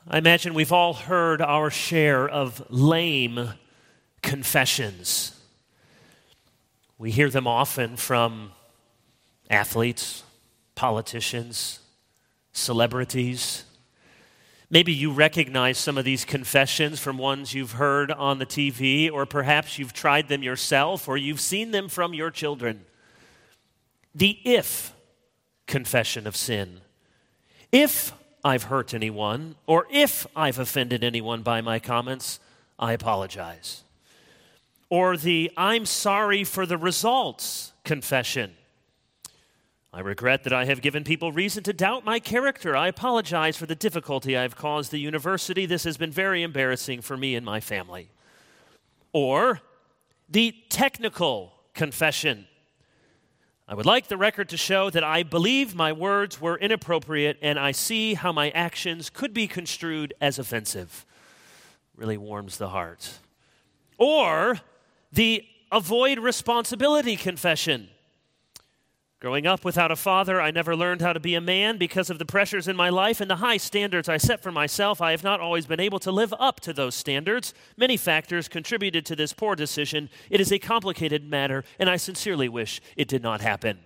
I imagine we've all heard our share of lame confessions. We hear them often from athletes, politicians, celebrities. Maybe you recognize some of these confessions from ones you've heard on the TV, or perhaps you've tried them yourself, or you've seen them from your children. The if confession of sin. If I've hurt anyone, or if I've offended anyone by my comments, I apologize. Or the I'm sorry for the results confession. I regret that I have given people reason to doubt my character. I apologize for the difficulty I've caused the university. This has been very embarrassing for me and my family. Or the technical confession. I would like the record to show that I believe my words were inappropriate and I see how my actions could be construed as offensive. Really warms the heart. Or the avoid responsibility confession. Growing up without a father, I never learned how to be a man because of the pressures in my life and the high standards I set for myself. I have not always been able to live up to those standards. Many factors contributed to this poor decision. It is a complicated matter, and I sincerely wish it did not happen.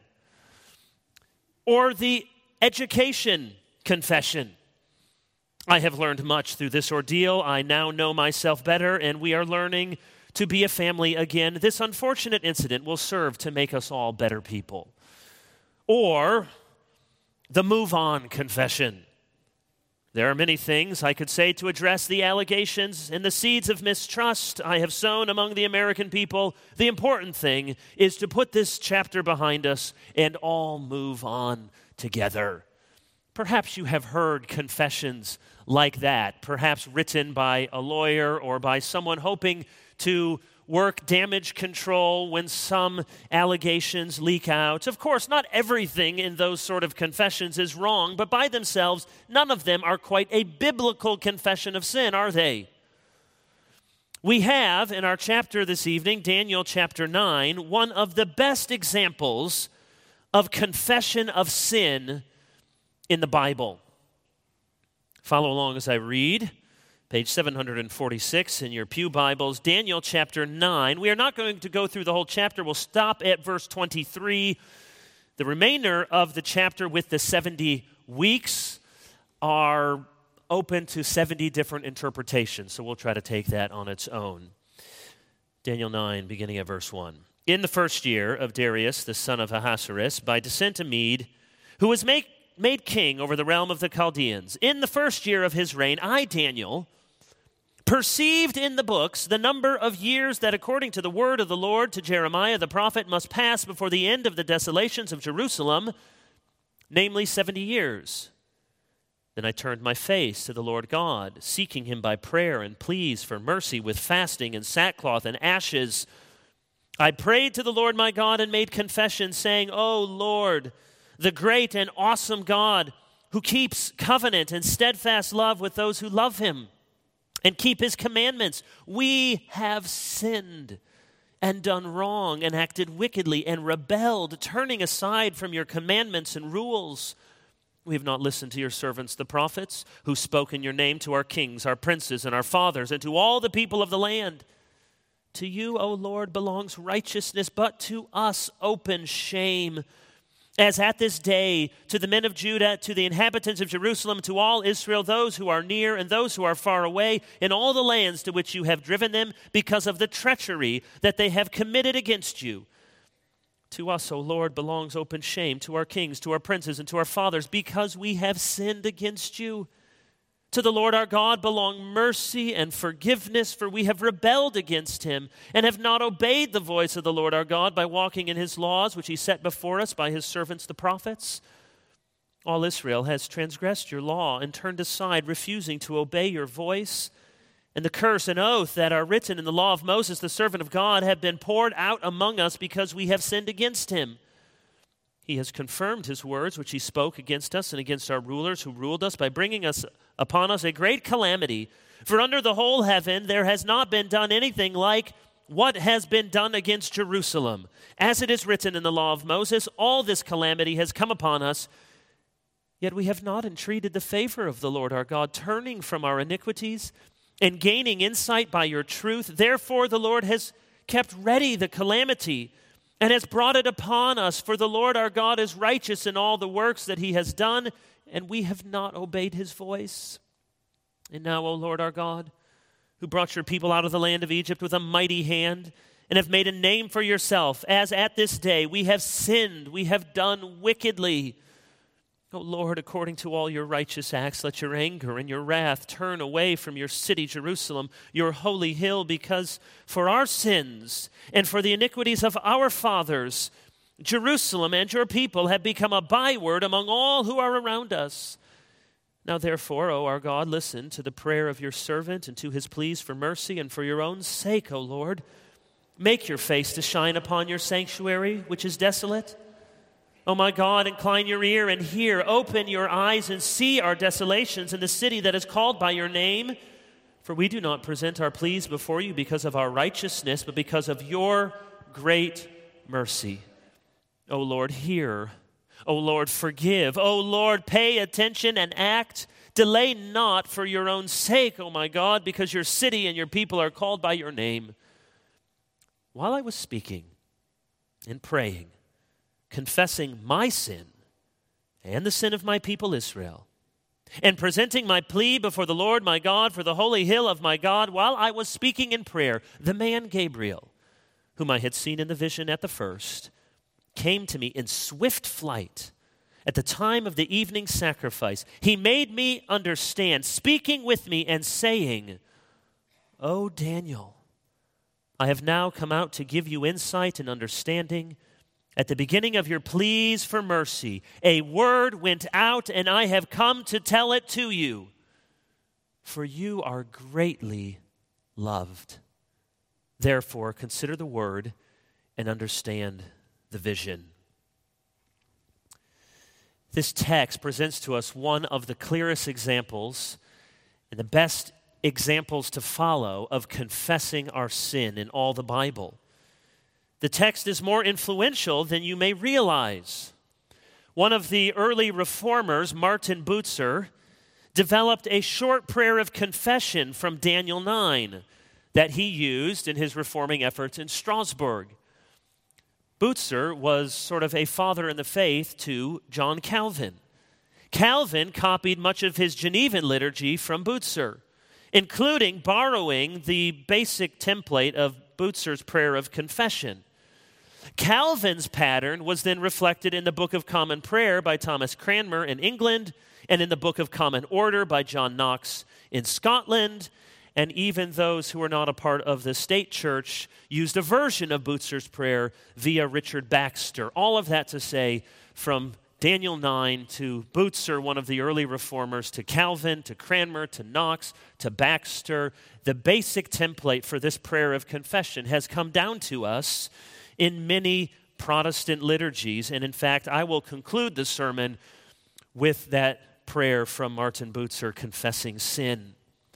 Or the education confession. I have learned much through this ordeal. I now know myself better, and we are learning to be a family again. This unfortunate incident will serve to make us all better people. Or the move on confession. There are many things I could say to address the allegations and the seeds of mistrust I have sown among the American people. The important thing is to put this chapter behind us and all move on together. Perhaps you have heard confessions like that, perhaps written by a lawyer or by someone hoping to work damage control when some allegations leak out. Of course, not everything in those sort of confessions is wrong, but by themselves, none of them are quite a biblical confession of sin, are they? We have in our chapter this evening, Daniel chapter 9, one of the best examples of confession of sin in the Bible. Follow along as I read. Page 746 in your pew Bibles, Daniel chapter 9. We are not going to go through the whole chapter. We'll stop at verse 23. The remainder of the chapter with the 70 weeks are open to 70 different interpretations, so we'll try to take that on its own. Daniel 9, beginning at verse 1. In the first year of Darius, the son of Ahasuerus, by descent a Mede, who was made king over the realm of the Chaldeans, in the first year of his reign, I, Daniel, perceived in the books the number of years that according to the word of the Lord to Jeremiah the prophet must pass before the end of the desolations of Jerusalem, namely 70 years. Then I turned my face to the Lord God, seeking him by prayer and pleas for mercy with fasting and sackcloth and ashes. I prayed to the Lord my God and made confession, saying, O Lord, the great and awesome God who keeps covenant and steadfast love with those who love him and keep his commandments. We have sinned and done wrong and acted wickedly and rebelled, turning aside from your commandments and rules. We have not listened to your servants, the prophets, who spoke in your name to our kings, our princes, and our fathers, and to all the people of the land. To you, O Lord, belongs righteousness, but to us open shame. As at this day, to the men of Judah, to the inhabitants of Jerusalem, to all Israel, those who are near and those who are far away, in all the lands to which you have driven them, because of the treachery that they have committed against you. To us, O Lord, belongs open shame, to our kings, to our princes, and to our fathers, because we have sinned against you. To the Lord our God belong mercy and forgiveness, for we have rebelled against him and have not obeyed the voice of the Lord our God by walking in his laws, which he set before us by his servants the prophets. All Israel has transgressed your law and turned aside, refusing to obey your voice. And the curse and oath that are written in the law of Moses, the servant of God, have been poured out among us because we have sinned against him. He has confirmed his words, which he spoke against us and against our rulers who ruled us, by bringing upon us a great calamity. For under the whole heaven there has not been done anything like what has been done against Jerusalem. As it is written in the law of Moses, all this calamity has come upon us, Yet we have not entreated the favor of the Lord our God, turning from our iniquities and gaining insight by your truth. Therefore the Lord has kept ready the calamity and has brought it upon us. For the Lord our God is righteous in all the works that he has done, and we have not obeyed his voice. And now, O Lord our God, who brought your people out of the land of Egypt with a mighty hand, and have made a name for yourself, as at this day we have sinned, we have done wickedly. O Lord, according to all your righteous acts, let your anger and your wrath turn away from your city, Jerusalem, your holy hill, because for our sins and for the iniquities of our fathers, Jerusalem and your people have become a byword among all who are around us. Now therefore, O our God, listen to the prayer of your servant and to his pleas for mercy, and for your own sake, O Lord, make your face to shine upon your sanctuary, which is desolate. O my God, incline your ear and hear. Open your eyes and see our desolations in the city that is called by your name. For we do not present our pleas before you because of our righteousness, but because of your great mercy. O Lord, hear. O Lord, forgive. O Lord, pay attention and act. Delay not for your own sake, O my God, because your city and your people are called by your name. While I was speaking and praying, confessing my sin and the sin of my people Israel, and presenting my plea before the Lord my God for the holy hill of my God, while I was speaking in prayer, the man Gabriel, whom I had seen in the vision at the first, came to me in swift flight at the time of the evening sacrifice. He made me understand, speaking with me and saying, O Daniel, I have now come out to give you insight and understanding. At the beginning of your pleas for mercy, a word went out, and I have come to tell it to you. For you are greatly loved. Therefore, consider the word and understand the vision. This text presents to us one of the clearest examples and the best examples to follow of confessing our sin in all the Bible. The text is more influential than you may realize. One of the early reformers, Martin Bucer, developed a short prayer of confession from Daniel 9 that he used in his reforming efforts in Strasbourg. Bucer was sort of a father in the faith to John Calvin. Calvin copied much of his Genevan liturgy from Bucer, including borrowing the basic template of Bucer's prayer of confession. Calvin's pattern was then reflected in the Book of Common Prayer by Thomas Cranmer in England, and in the Book of Common Order by John Knox in Scotland. And even those who were not a part of the state church used a version of Bucer's prayer via Richard Baxter. All of that to say, from Daniel 9 to Bucer, one of the early reformers, to Calvin, to Cranmer, to Knox, to Baxter, the basic template for this prayer of confession has come down to us in many Protestant liturgies. And in fact, I will conclude the sermon with that prayer from Martin Bucer confessing sin.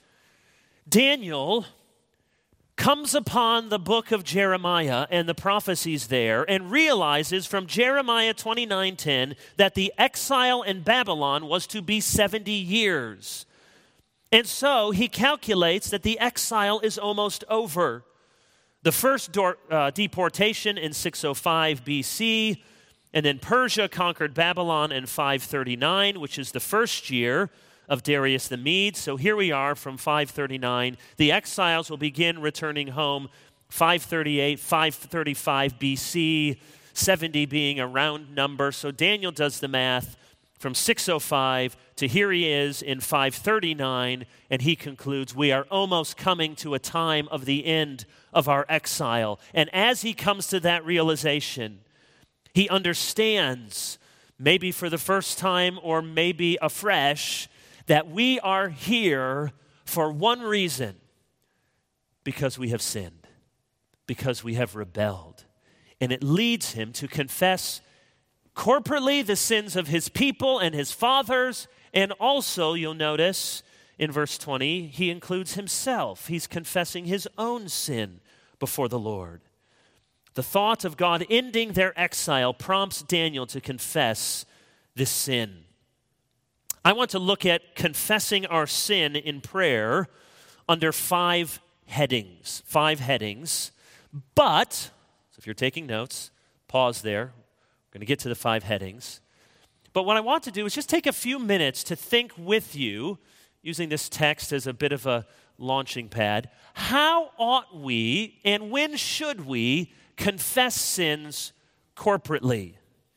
Daniel comes upon the book of Jeremiah and the prophecies there and realizes from Jeremiah 29:10 that the exile in Babylon was to be 70 years. And so he calculates that the exile is almost over. The first deportation in 605 BC, and then Persia conquered Babylon in 539, which is the first year of Darius the Mede. So here we are from 539. The exiles will begin returning home 538, 535 BC, 70 being a round number. So Daniel does the math from 605 to here he is in 539, and he concludes, we are almost coming to a time of the end of our exile. And as he comes to that realization, he understands, maybe for the first time or maybe afresh, that we are here for one reason: because we have sinned, because we have rebelled. And it leads him to confess corporately the sins of his people and his fathers, and also, you'll notice in verse 20, he includes himself. He's confessing his own sin before the Lord. The thought of God ending their exile prompts Daniel to confess this sin. I want to look at confessing our sin in prayer under 5 headings. 5 headings. But, so if you're taking notes, pause there. We're going to get to the 5 headings. But what I want to do is just take a few minutes to think with you, using this text as a bit of a launching pad. How ought we and when should we confess sins corporately?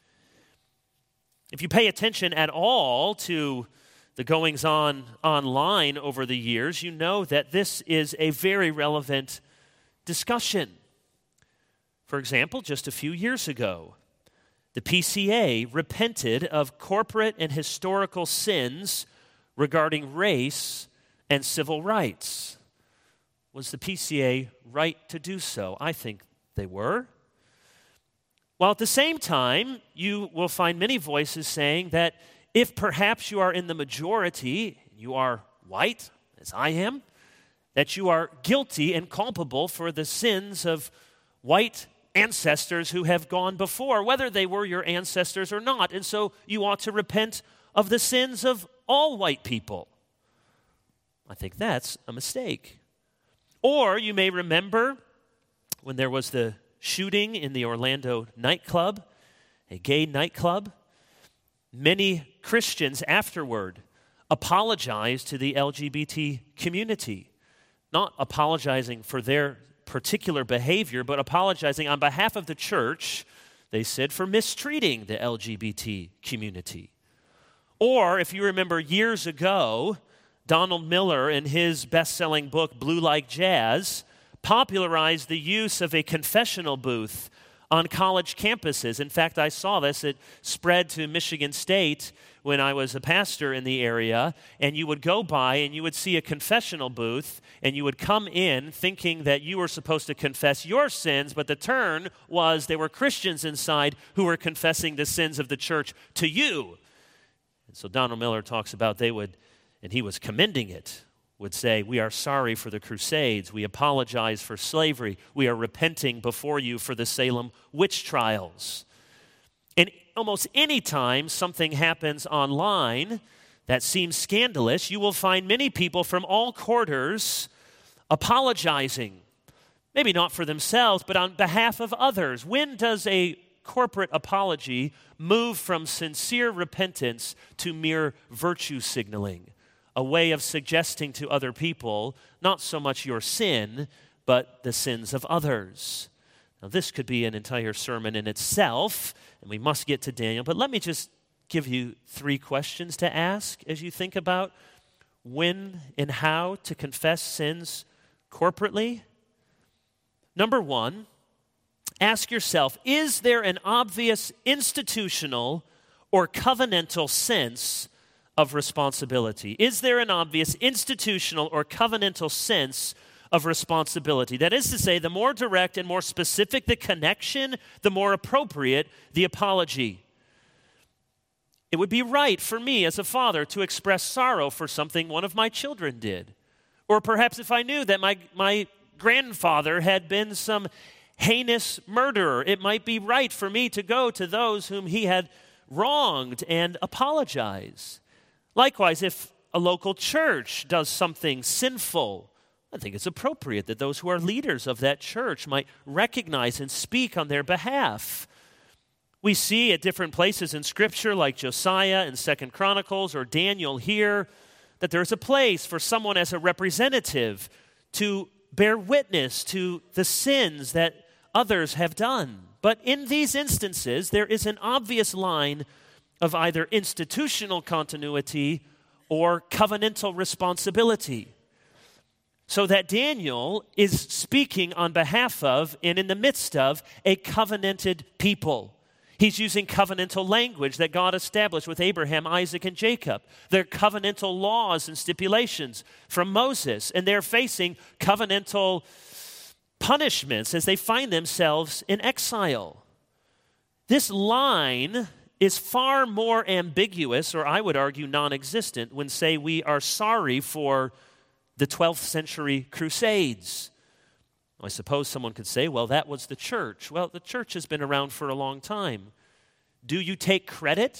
If you pay attention at all to the goings-on online over the years, you know that this is a very relevant discussion. For example, just a few years ago, the PCA repented of corporate and historical sins regarding race and civil rights. Was the PCA right to do so? I think they were. While at the same time, you will find many voices saying that if perhaps you are in the majority, you are white, as I am, that you are guilty and culpable for the sins of white ancestors who have gone before, whether they were your ancestors or not. And so you ought to repent of the sins of all white people. I think that's a mistake. Or you may remember when there was the shooting in the Orlando nightclub, a gay nightclub. Many Christians afterward apologized to the LGBT community, not apologizing for their particular behavior, but apologizing on behalf of the church, they said, for mistreating the LGBT community. Or, if you remember years ago, Donald Miller, in his best-selling book, Blue Like Jazz, popularized the use of a confessional booth on college campuses. In fact, I saw this. It spread to Michigan State when I was a pastor in the area, and you would go by and you would see a confessional booth, and you would come in thinking that you were supposed to confess your sins, but the turn was there were Christians inside who were confessing the sins of the church to you. And so Donald Miller talks about they would, and he was commending it, would say, we are sorry for the Crusades. We apologize for slavery. We are repenting before you for the Salem witch trials. And almost any time something happens online that seems scandalous, you will find many people from all quarters apologizing. Maybe not for themselves, but on behalf of others. When does a corporate apology move from sincere repentance to mere virtue signaling? A way of suggesting to other people not so much your sin, but the sins of others. Now, this could be an entire sermon in itself, and we must get to Daniel, but let me just give you 3 questions to ask as you think about when and how to confess sins corporately. Number 1, ask yourself, is there an obvious institutional or covenantal sense of responsibility? Is there an obvious institutional or covenantal sense of responsibility? That is to say, the more direct and more specific the connection, the more appropriate the apology. It would be right for me as a father to express sorrow for something one of my children did. Or perhaps if I knew that my grandfather had been some heinous murderer, it might be right for me to go to those whom he had wronged and apologize. Likewise, if a local church does something sinful, I think it's appropriate that those who are leaders of that church might recognize and speak on their behalf. We see at different places in Scripture, like Josiah in 2 Chronicles or Daniel here, that there's a place for someone as a representative to bear witness to the sins that others have done. But in these instances, there is an obvious line of either institutional continuity or covenantal responsibility. So that Daniel is speaking on behalf of and in the midst of a covenanted people. He's using covenantal language that God established with Abraham, Isaac, and Jacob. They're covenantal laws and stipulations from Moses, and they're facing covenantal punishments as they find themselves in exile. This line is far more ambiguous, or I would argue non-existent, when say we are sorry for the 12th century Crusades. I suppose someone could say, well, that was the church. Well, the church has been around for a long time. Do you take credit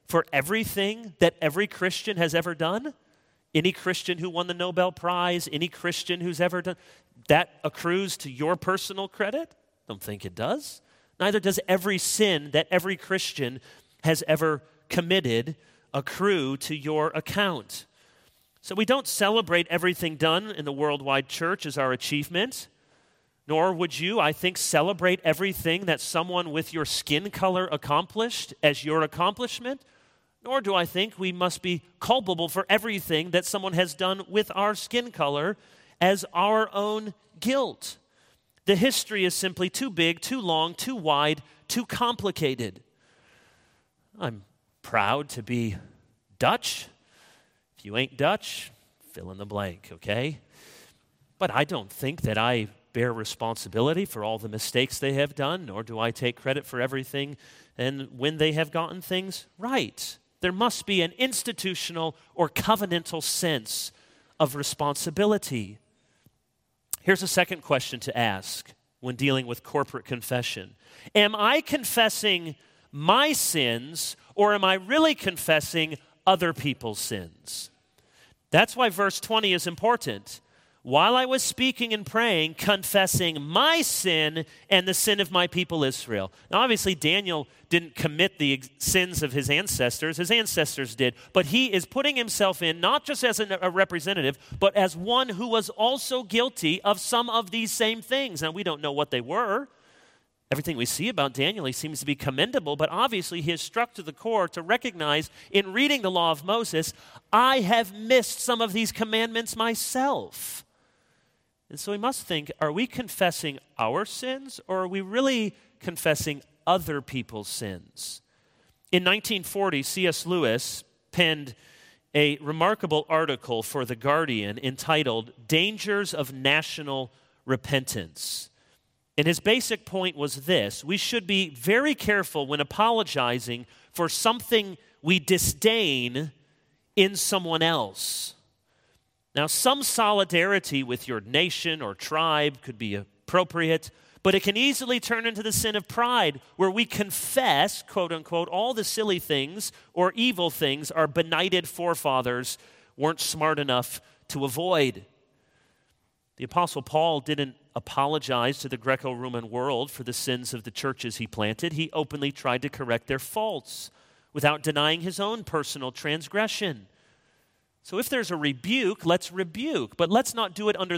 for everything that every Christian has ever done? Any Christian who won the Nobel Prize, any Christian who's ever done, that accrues to your personal credit? Don't think it does. Neither does every sin that every Christian has ever committed accrue to your account. So we don't celebrate everything done in the worldwide church as our achievement, nor would you, I think, celebrate everything that someone with your skin color accomplished as your accomplishment, nor do I think we must be culpable for everything that someone has done with our skin color as our own guilt. The history is simply too big, too long, too wide, too complicated. I'm proud to be Dutch. If you ain't Dutch, fill in the blank, okay? But I don't think that I bear responsibility for all the mistakes they have done, nor do I take credit for everything and when they have gotten things right. There must be an institutional or covenantal sense of responsibility. Here's a second question to ask when dealing with corporate confession. Am I confessing my sins, or am I really confessing other people's sins? That's why verse 20 is important. While I was speaking and praying, confessing my sin and the sin of my people Israel. Now, obviously, Daniel didn't commit the sins of his ancestors did, but he is putting himself in not just as a representative, but as one who was also guilty of some of these same things. Now, we don't know what they were. Everything we see about Daniel, he seems to be commendable, but obviously he is struck to the core to recognize in reading the law of Moses, I have missed some of these commandments myself. And so we must think, are we confessing our sins, or are we really confessing other people's sins? In 1940, C.S. Lewis penned a remarkable article for The Guardian entitled Dangers of National Repentance. And his basic point was this: we should be very careful when apologizing for something we disdain in someone else. Now, some solidarity with your nation or tribe could be appropriate, but it can easily turn into the sin of pride, where we confess, quote unquote, all the silly things or evil things our benighted forefathers weren't smart enough to avoid. The Apostle Paul didn't apologize to the Greco-Roman world for the sins of the churches he planted. He openly tried to correct their faults without denying his own personal transgression. So if there's a rebuke, let's rebuke, but let's not do it under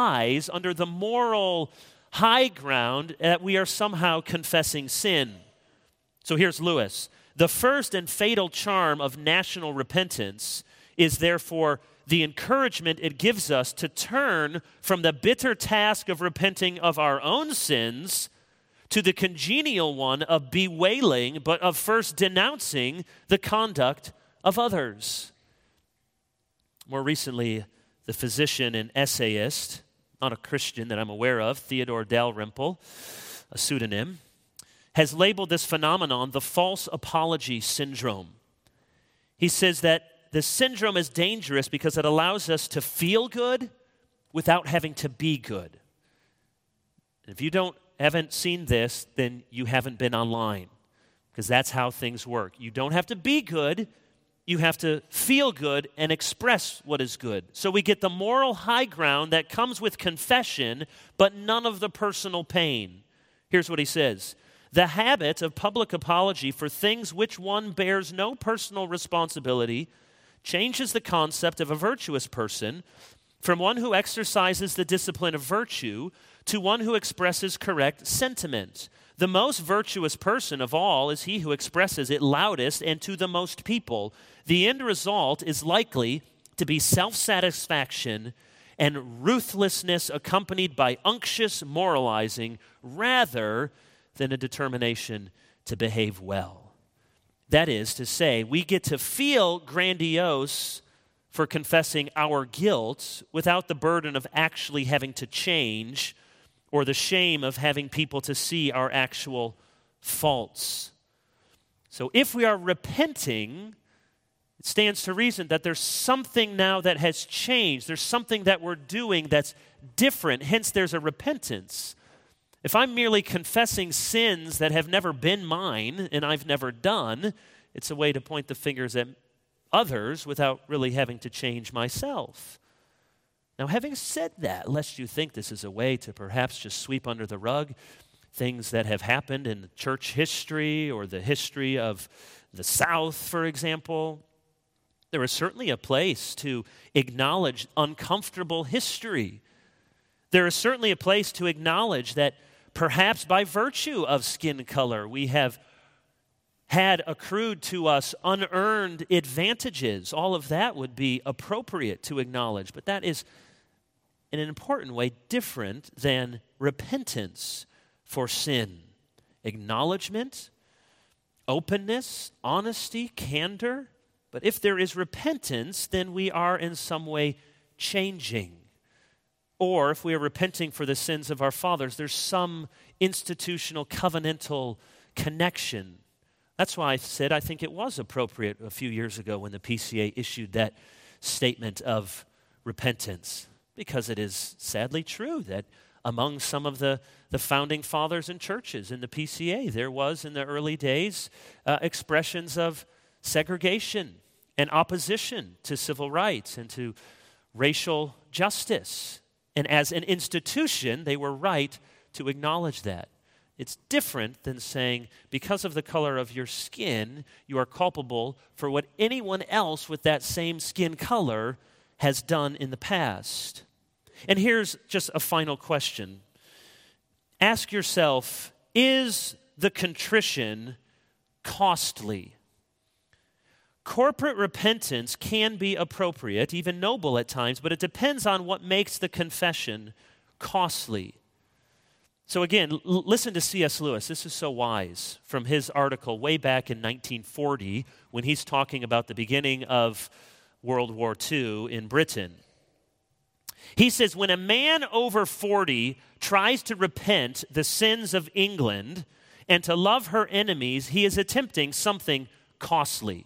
the moral high ground that we are somehow confessing sin. So here's Lewis. The first and fatal charm of national repentance is therefore the encouragement it gives us to turn from the bitter task of repenting of our own sins to the congenial one of bewailing, but of first denouncing the conduct of others. More recently, the physician and essayist, not a Christian that I'm aware of, Theodore Dalrymple, a pseudonym, has labeled this phenomenon the false apology syndrome. He says that the syndrome is dangerous because it allows us to feel good without having to be good. If you haven't seen this, then you haven't been online, because that's how things work. You don't have to be good. You have to feel good and express what is good. So we get the moral high ground that comes with confession, but none of the personal pain. Here's what he says. The habit of public apology for things which one bears no personal responsibility changes the concept of a virtuous person from one who exercises the discipline of virtue to one who expresses correct sentiment. The most virtuous person of all is he who expresses it loudest and to the most people. The end result is likely to be self-satisfaction and ruthlessness accompanied by unctuous moralizing rather than a determination to behave well. That is to say, we get to feel grandiose for confessing our guilt without the burden of actually having to change or the shame of having people to see our actual faults. So if we are repenting, it stands to reason that there's something now that has changed. There's something that we're doing that's different. Hence, there's a repentance. If I'm merely confessing sins that have never been mine and I've never done, It's a way to point the fingers at others without really having to change myself. Now, having said that, lest you think this is a way to perhaps just sweep under the rug things that have happened in church history or the history of the South, for example, there is certainly a place to acknowledge uncomfortable history. There is certainly a place to acknowledge that perhaps by virtue of skin color, we have had accrued to us unearned advantages. All of that would be appropriate to acknowledge, but that is in an important way different than repentance for sin. Acknowledgement, openness, honesty, candor. But if there is repentance, then we are in some way changing. Or if we are repenting for the sins of our fathers, there's some institutional covenantal connection. That's why I said I think it was appropriate a few years ago when the PCA issued that statement of repentance, because it is sadly true that among some of the founding fathers and churches in the PCA, there was in the early days expressions of segregation and opposition to civil rights and to racial justice. And as an institution, they were right to acknowledge that. It's different than saying, because of the color of your skin, you are culpable for what anyone else with that same skin color has done in the past. And here's just a final question. Ask yourself, is the contrition costly? Corporate repentance can be appropriate, even noble at times, but it depends on what makes the confession costly. So again, listen to C.S. Lewis. This is so wise from his article way back in 1940 when he's talking about the beginning of World War II in Britain. He says, when a man over 40 tries to repent the sins of England and to love her enemies, he is attempting something costly.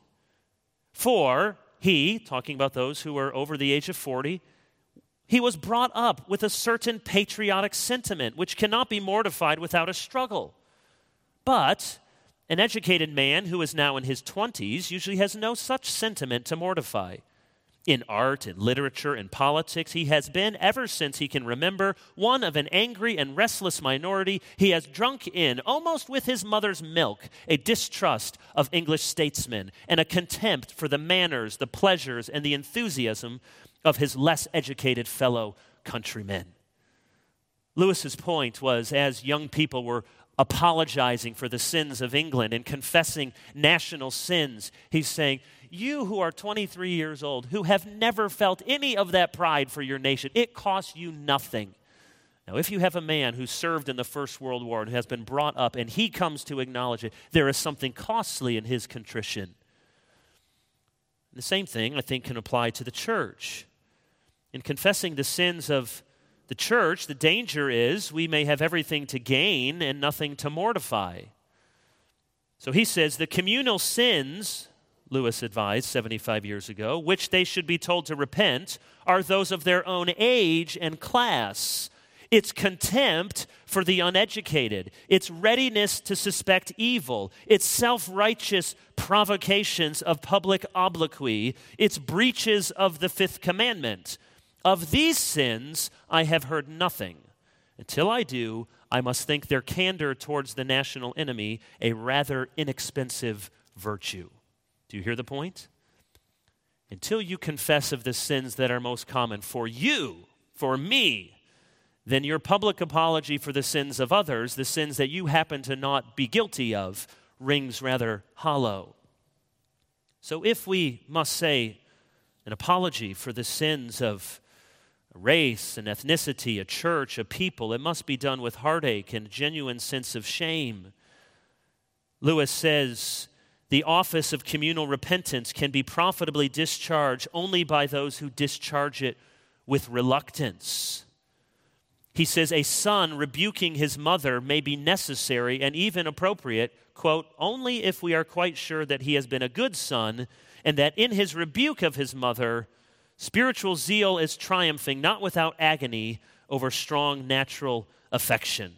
For he, talking about those who are over the age of 40, he was brought up with a certain patriotic sentiment which cannot be mortified without a struggle. But an educated man who is now in his 20s usually has no such sentiment to mortify. In art, in literature, in politics, he has been, ever since he can remember, one of an angry and restless minority. He has drunk in, almost with his mother's milk, a distrust of English statesmen and a contempt for the manners, the pleasures, and the enthusiasm of his less educated fellow countrymen. Lewis's point was, as young people were apologizing for the sins of England and confessing national sins, he's saying, you who are 23 years old, who have never felt any of that pride for your nation, it costs you nothing. Now, if you have a man who served in the First World War and has been brought up and he comes to acknowledge it, there is something costly in his contrition. The same thing, I think, can apply to the church. In confessing the sins of the church, the danger is we may have everything to gain and nothing to mortify. So he says the communal sins, Lewis advised 75 years ago, which they should be told to repent, are those of their own age and class. It's contempt for the uneducated. It's readiness to suspect evil. It's self-righteous provocations of public obloquy. It's breaches of the fifth commandment. Of these sins, I have heard nothing. Until I do, I must think their candor towards the national enemy a rather inexpensive virtue. Do you hear the point? Until you confess of the sins that are most common for you, for me, then your public apology for the sins of others, the sins that you happen to not be guilty of, rings rather hollow. So if we must say an apology for the sins of a race, an ethnicity, a church, a people, it must be done with heartache and a genuine sense of shame. Lewis says, the office of communal repentance can be profitably discharged only by those who discharge it with reluctance. He says a son rebuking his mother may be necessary and even appropriate, quote, only if we are quite sure that he has been a good son and that in his rebuke of his mother, spiritual zeal is triumphing, not without agony, over strong natural affection.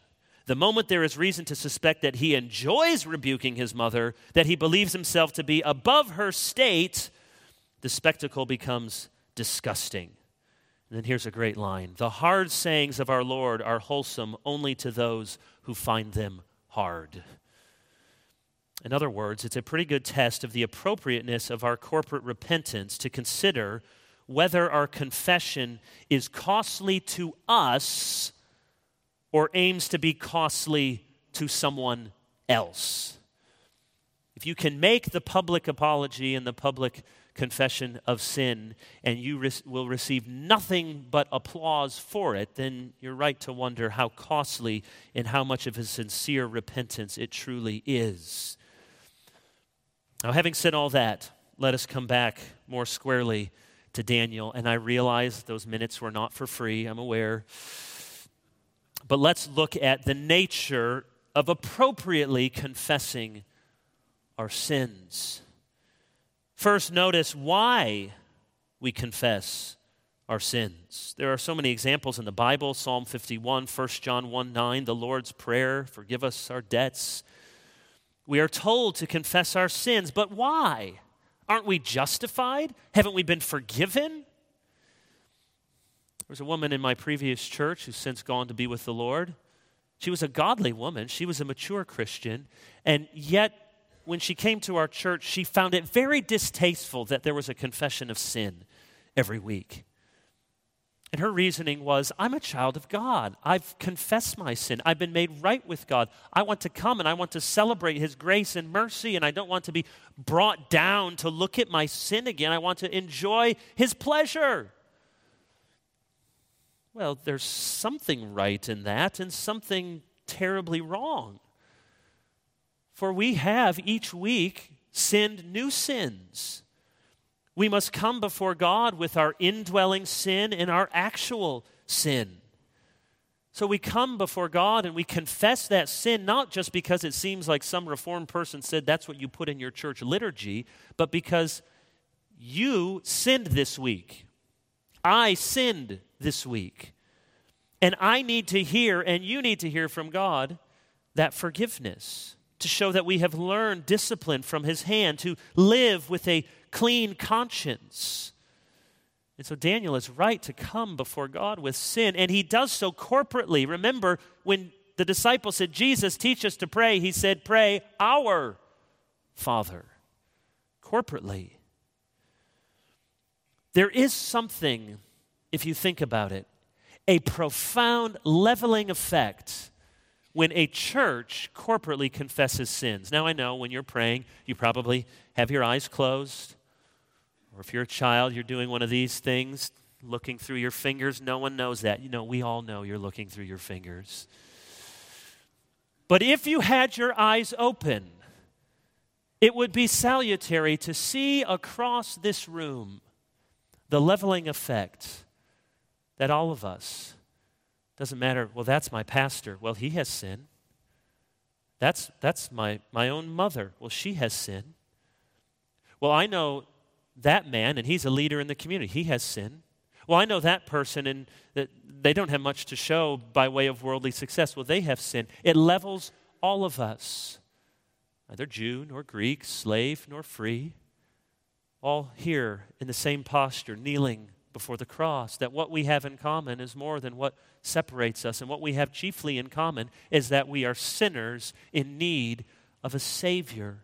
The moment there is reason to suspect that he enjoys rebuking his mother, that he believes himself to be above her state, the spectacle becomes disgusting. And then here's a great line. The hard sayings of our Lord are wholesome only to those who find them hard. In other words, it's a pretty good test of the appropriateness of our corporate repentance to consider whether our confession is costly to us or aims to be costly to someone else. If you can make the public apology and the public confession of sin and you will receive nothing but applause for it, then you're right to wonder how costly and how much of a sincere repentance it truly is. Now, having said all that, let us come back more squarely to Daniel. And I realize those minutes were not for free, I'm aware. But let's look at the nature of appropriately confessing our sins. First, notice why we confess our sins. There are so many examples in the Bible. Psalm 51, 1 John 1:9, the Lord's Prayer, forgive us our debts. We are told to confess our sins, but why? Aren't we justified? Haven't we been forgiven? There was a woman in my previous church who's since gone to be with the Lord. She was a godly woman. She was a mature Christian. And yet, when she came to our church, she found it very distasteful that there was a confession of sin every week. And her reasoning was, I'm a child of God. I've confessed my sin. I've been made right with God. I want to come and I want to celebrate His grace and mercy, and I don't want to be brought down to look at my sin again. I want to enjoy His pleasure. Well, there's something right in that and something terribly wrong. For we have each week sinned new sins. We must come before God with our indwelling sin and our actual sin. So we come before God and we confess that sin, not just because it seems like some Reformed person said that's what you put in your church liturgy, but because you sinned this week. I sinned this week. And I need to hear, and you need to hear from God, that forgiveness, to show that we have learned discipline from His hand, to live with a clean conscience. And so Daniel is right to come before God with sin, and he does so corporately. Remember, when the disciples said, Jesus, teach us to pray, he said, pray, our Father, corporately. There is something, if you think about it, a profound leveling effect when a church corporately confesses sins. Now I know when you're praying, you probably have your eyes closed. Or if you're a child, you're doing one of these things, looking through your fingers. No one knows that. You know, we all know you're looking through your fingers. But if you had your eyes open, it would be salutary to see across this room the leveling effect that all of us, doesn't matter, well, that's my pastor. Well, he has sin. That's my own mother. Well, she has sin. Well, I know that man, and he's a leader in the community. He has sin. Well, I know that person, and that they don't have much to show by way of worldly success. Well, they have sin. It levels all of us, neither Jew nor Greek, slave nor free, all here in the same posture, kneeling before the cross, that what we have in common is more than what separates us. And what we have chiefly in common is that we are sinners in need of a Savior.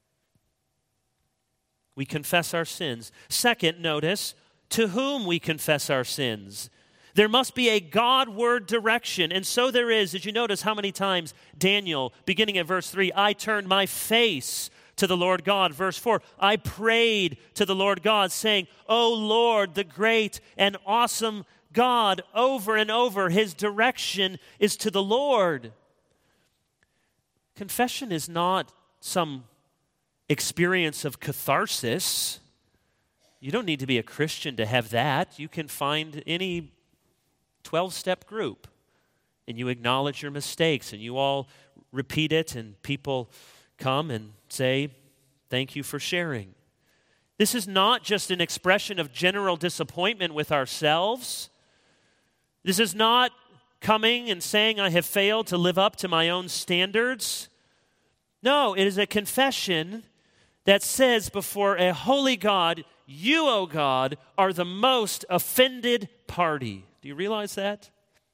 We confess our sins. Second, notice, to whom we confess our sins. There must be a Godward direction, and so there is. Did you notice how many times Daniel, beginning at verse 3, I turned my face to the Lord God. Verse 4, I prayed to the Lord God, saying, O Lord, the great and awesome God. Over and over, His direction is to the Lord. Confession is not some experience of catharsis. You don't need to be a Christian to have that. You can find any 12-step group, and you acknowledge your mistakes, and you all repeat it, and people come and say, thank you for sharing. This is not just an expression of general disappointment with ourselves. This is not coming and saying I have failed to live up to my own standards. No, it is a confession that says before a holy God, you, O God, are the most offended party. Do you realize that?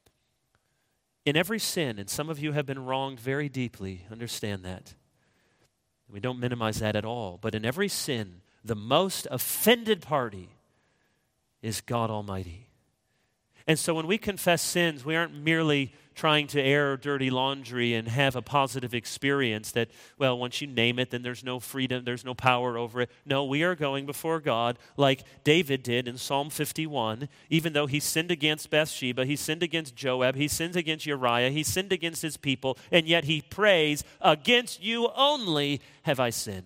In every sin, and some of you have been wronged very deeply, understand that. We don't minimize that at all. But in every sin, the most offended party is God Almighty. And so when we confess sins, we aren't merely trying to air dirty laundry and have a positive experience that, well, once you name it, then there's no freedom, there's no power over it. No, we are going before God like David did in Psalm 51, even though he sinned against Bathsheba, he sinned against Joab, he sinned against Uriah, he sinned against his people, and yet he prays, against you only have I sinned.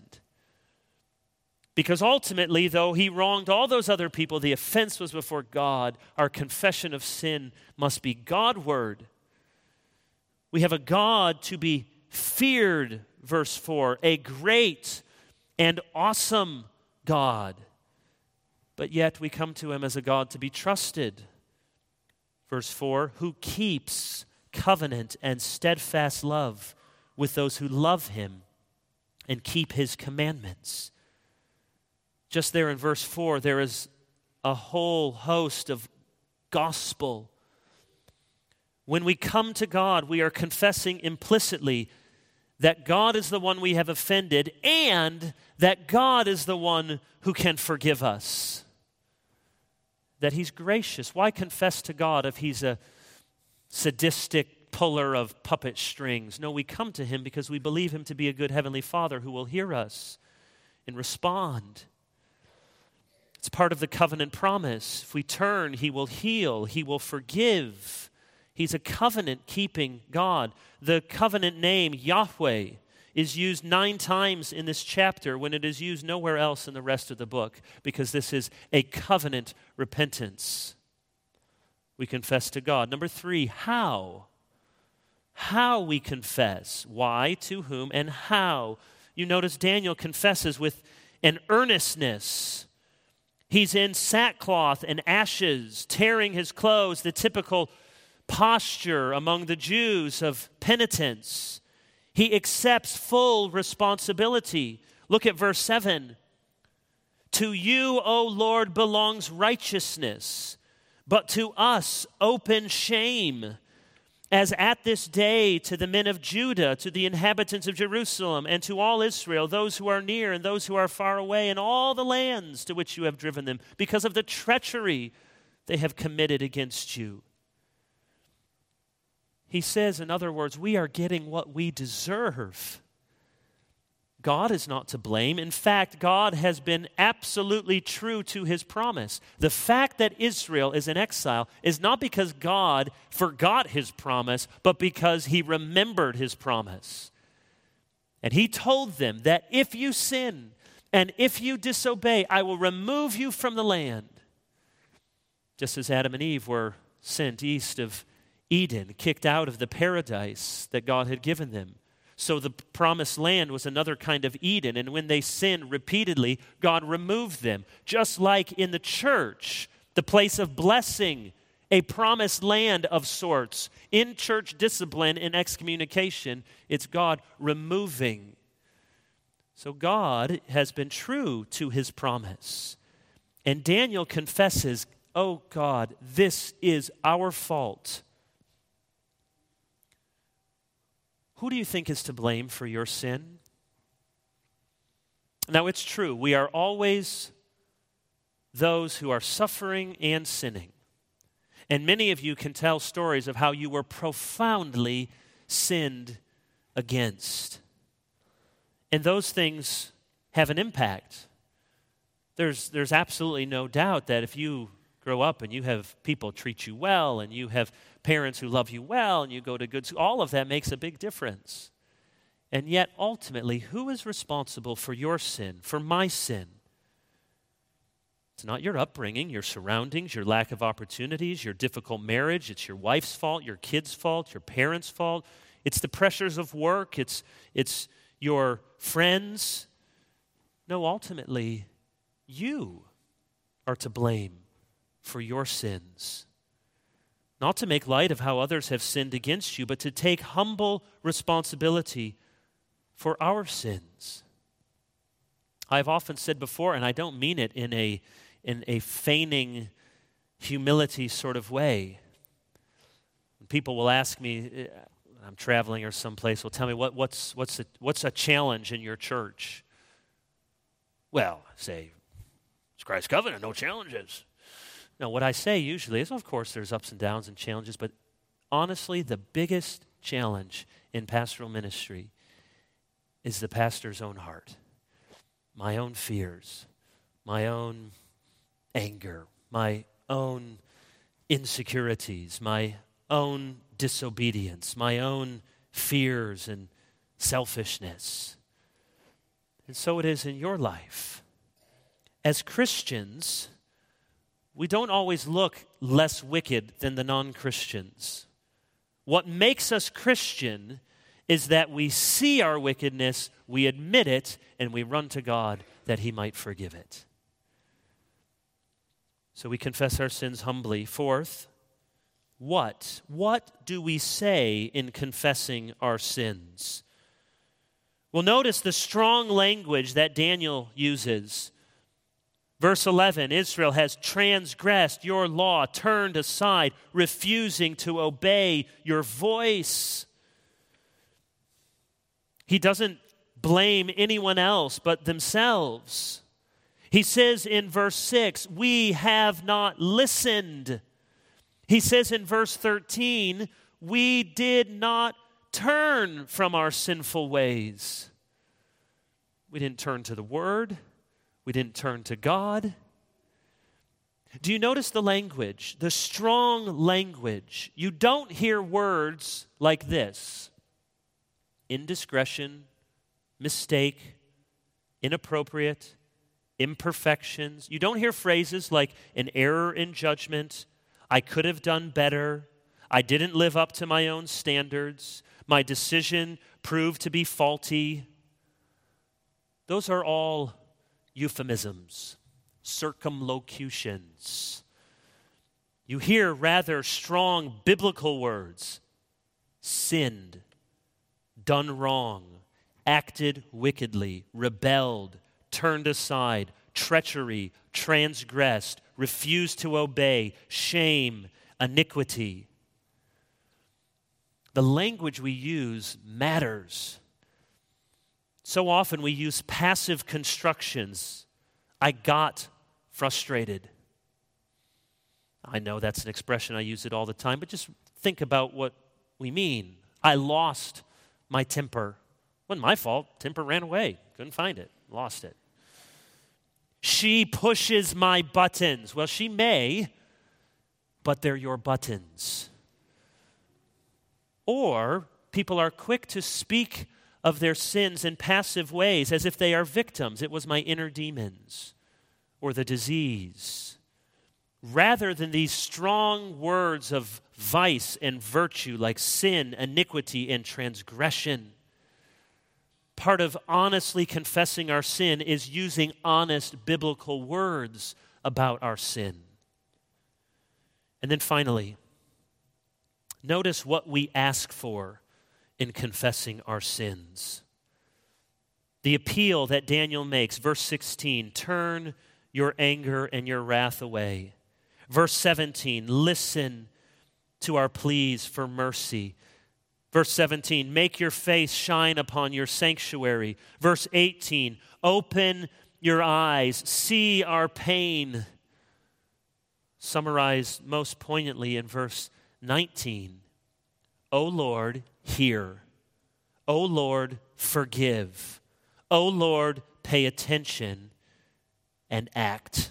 Because ultimately, though he wronged all those other people, the offense was before God. Our confession of sin must be Godward. We have a God to be feared, verse 4, a great and awesome God. But yet we come to him as a God to be trusted. Verse 4, who keeps covenant and steadfast love with those who love him and keep his commandments. Just there in verse 4, there is a whole host of gospel. When we come to God, we are confessing implicitly that God is the one we have offended and that God is the one who can forgive us. That he's gracious. Why confess to God if he's a sadistic puller of puppet strings? No, we come to him because we believe him to be a good heavenly Father who will hear us and respond. It's part of the covenant promise. If we turn, he will heal, he will forgive. He's a covenant-keeping God. The covenant name, Yahweh, is used 9 times in this chapter when it is used nowhere else in the rest of the book, because this is a covenant repentance. We confess to God. Number 3, how? How we confess. Why, to whom, and how. You notice Daniel confesses with an earnestness. He's in sackcloth and ashes, tearing his clothes, the typical posture among the Jews of penitence. He accepts full responsibility. Look at verse 7. To you, O Lord, belongs righteousness, but to us open shame. As at this day to the men of Judah, to the inhabitants of Jerusalem, and to all Israel, those who are near and those who are far away, and all the lands to which you have driven them, because of the treachery they have committed against you. He says, in other words, we are getting what we deserve. God is not to blame. In fact, God has been absolutely true to his promise. The fact that Israel is in exile is not because God forgot his promise, but because he remembered his promise. And he told them that if you sin and if you disobey, I will remove you from the land. Just as Adam and Eve were sent east of Eden, kicked out of the paradise that God had given them. So the promised land was another kind of Eden, and when they sinned repeatedly, God removed them. Just like in the church, the place of blessing, a promised land of sorts. In church discipline and excommunication, it's God removing. So God has been true to his promise. And Daniel confesses, oh God, this is our fault. Who do you think is to blame for your sin? Now, it's true. We are always those who are suffering and sinning. And many of you can tell stories of how you were profoundly sinned against. And those things have an impact. There's absolutely no doubt that if you grow up and you have people treat you well and you have parents who love you well and you go to good school, all of that makes a big difference. And yet, ultimately, who is responsible for your sin, for my sin? It's not your upbringing, your surroundings, your lack of opportunities, your difficult marriage. It's your wife's fault, your kid's fault, your parents' fault. It's the pressures of work. It's your friends. No, ultimately, you are to blame for your sins. not to make light of how others have sinned against you, but to take humble responsibility for our sins. I've often said before, and I don't mean it in a feigning humility sort of way. When people will ask me, I'm traveling or someplace, will tell me what's a challenge in your church? Well, I say, it's Christ's covenant, no challenges. Now, what I say usually is, of course, there's ups and downs and challenges, but honestly, the biggest challenge in pastoral ministry is the pastor's own heart, my own fears, my own anger, my own insecurities, my own disobedience, my own fears and selfishness. And so it is in your life. As Christians, we don't always look less wicked than the non-Christians. What makes us Christian is that we see our wickedness, we admit it, and we run to God that He might forgive it. So we confess our sins humbly. Fourth, what do we say in confessing our sins? Well, notice the strong language that Daniel uses. Verse 11, Israel has transgressed your law, turned aside, refusing to obey your voice. He doesn't blame anyone else but themselves. He says in verse 6, we have not listened. He says in verse 13, we did not turn from our sinful ways. We didn't turn to the Word. We didn't turn to God. Do you notice the language, the strong language? You don't hear words like this: indiscretion, mistake, inappropriate, imperfections. You don't hear phrases like an error in judgment, I could have done better, I didn't live up to my own standards, my decision proved to be faulty. Those are all euphemisms, circumlocutions. You hear rather strong biblical words: sinned, done wrong, acted wickedly, rebelled, turned aside, treachery, transgressed, refused to obey, shame, iniquity. The language we use matters. So often we use passive constructions. I got frustrated. I know that's an expression, I use it all the time, but just think about what we mean. I lost my temper. It wasn't my fault. Temper ran away. Couldn't find it. Lost it. She pushes my buttons. Well, she may, but they're your buttons. Or people are quick to speak of their sins in passive ways as if they are victims. It was my inner demons or the disease. Rather than these strong words of vice and virtue like sin, iniquity, and transgression. Part of honestly confessing our sin is using honest biblical words about our sin. And then finally, notice what we ask for in confessing our sins. The appeal that Daniel makes, verse 16, turn your anger and your wrath away. Verse 17, listen to our pleas for mercy. Verse 17, make your face shine upon your sanctuary. Verse 18, open your eyes, see our pain. Summarized most poignantly in verse 19, O Lord, hear. O Lord, forgive. O Lord, pay attention and act.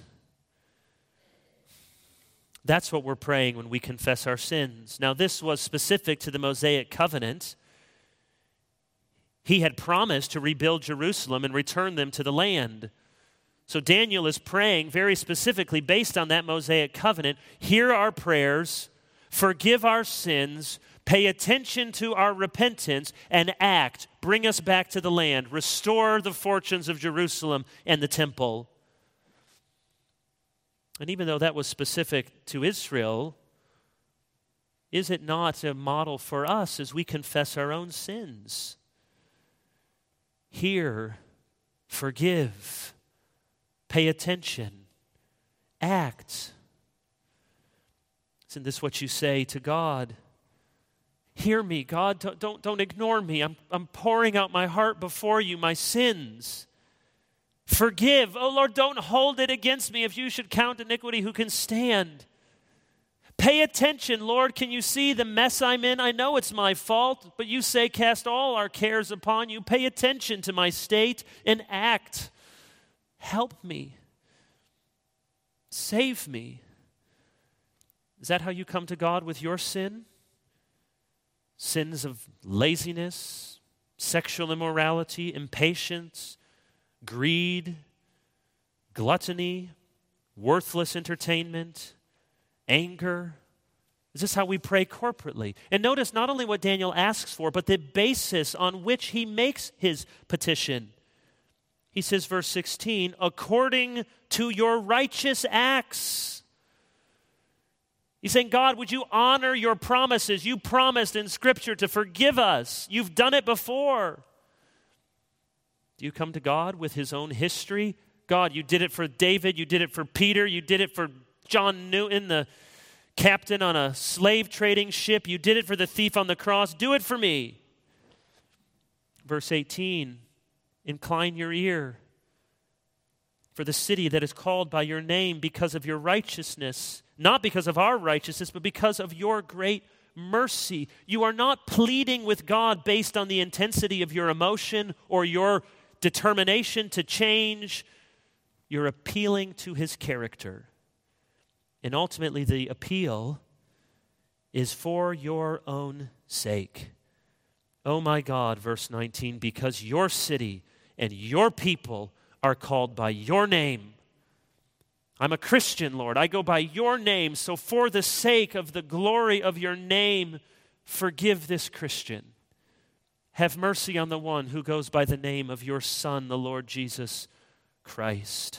That's what we're praying when we confess our sins. Now, this was specific to the Mosaic covenant. He had promised to rebuild Jerusalem and return them to the land. So Daniel is praying very specifically based on that Mosaic covenant. Hear our prayers, forgive our sins, pay attention to our repentance, and act. Bring us back to the land. Restore the fortunes of Jerusalem and the temple. And even though that was specific to Israel, is it not a model for us as we confess our own sins? Hear, forgive, pay attention, act. Isn't this what you say to God? Hear me, God. Don't ignore me. I'm pouring out my heart before you, my sins. Forgive. Oh Lord, don't hold it against me. If you should count iniquity, who can stand? Pay attention, Lord. Can you see the mess I'm in? I know it's my fault, but you say cast all our cares upon you. Pay attention to my state and act. Help me. Save me. Is that how you come to God with your sin? Sins of laziness, sexual immorality, impatience, greed, gluttony, worthless entertainment, anger. Is this how we pray corporately? And notice not only what Daniel asks for, but the basis on which he makes his petition. He says, verse 16, according to your righteous acts. He's saying, God, would you honor your promises? You promised in Scripture to forgive us. You've done it before. Do you come to God with his own history? God, you did it for David, you did it for Peter, you did it for John Newton, the captain on a slave trading ship. You did it for the thief on the cross. Do it for me. Verse 18, incline your ear for the city that is called by your name because of your righteousness, not because of our righteousness, but because of your great mercy. You are not pleading with God based on the intensity of your emotion or your determination to change. You're appealing to his character. And ultimately, the appeal is for your own sake. Oh my God, verse 19, because your city and your people are called by your name. I'm a Christian, Lord. I go by your name. So for the sake of the glory of your name, forgive this Christian. Have mercy on the one who goes by the name of your Son, the Lord Jesus Christ.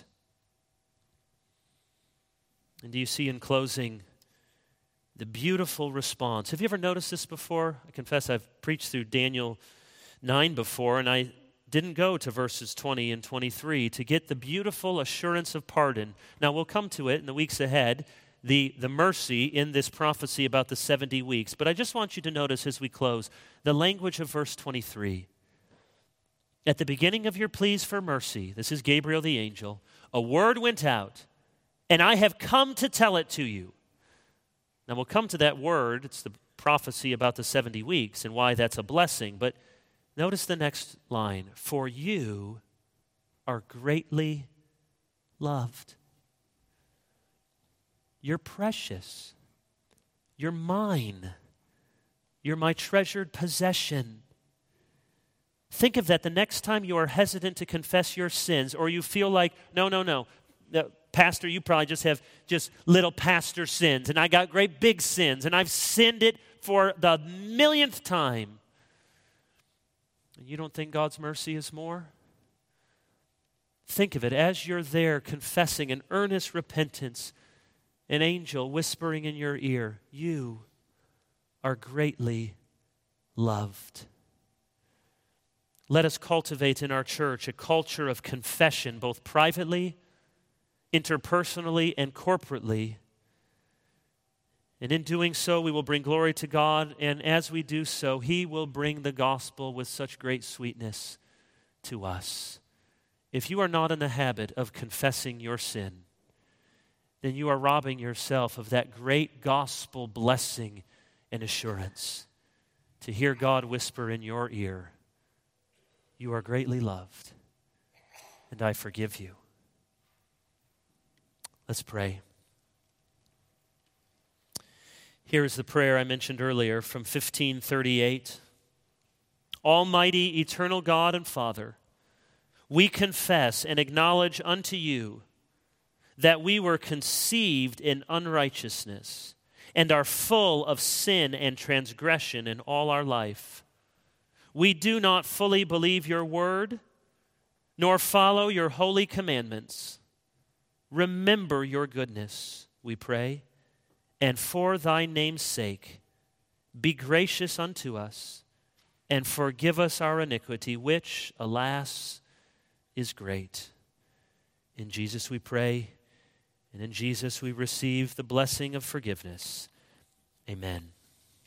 And do you see in closing the beautiful response? Have you ever noticed this before? I confess I've preached through Daniel 9 before, and I didn't go to verses 20 and 23 to get the beautiful assurance of pardon. Now, we'll come to it in the weeks ahead, the mercy in this prophecy about the 70 weeks. But I just want you to notice as we close the language of verse 23. At the beginning of your pleas for mercy, this is Gabriel the angel, a word went out, and I have come to tell it to you. Now, we'll come to that word. It's the prophecy about the 70 weeks and why that's a blessing. But notice the next line. For you are greatly loved. You're precious. You're mine. You're my treasured possession. Think of that the next time you are hesitant to confess your sins, or you feel like, no. Pastor, you probably just have just little pastor sins, and I got great big sins, and I've sinned it for the millionth time. And you don't think God's mercy is more? Think of it as you're there confessing an earnest repentance, an angel whispering in your ear, you are greatly loved. Let us cultivate in our church a culture of confession, both privately, interpersonally, and corporately. And in doing so, we will bring glory to God, and as we do so, He will bring the gospel with such great sweetness to us. If you are not in the habit of confessing your sin, then you are robbing yourself of that great gospel blessing and assurance to hear God whisper in your ear, you are greatly loved, and I forgive you. Let's pray. Here is the prayer I mentioned earlier from 1538. Almighty, eternal God and Father, we confess and acknowledge unto you that we were conceived in unrighteousness and are full of sin and transgression in all our life. We do not fully believe your word, nor follow your holy commandments. Remember your goodness, we pray, and for thy name's sake, be gracious unto us, and forgive us our iniquity, which, alas, is great. In Jesus we pray, and in Jesus we receive the blessing of forgiveness. Amen.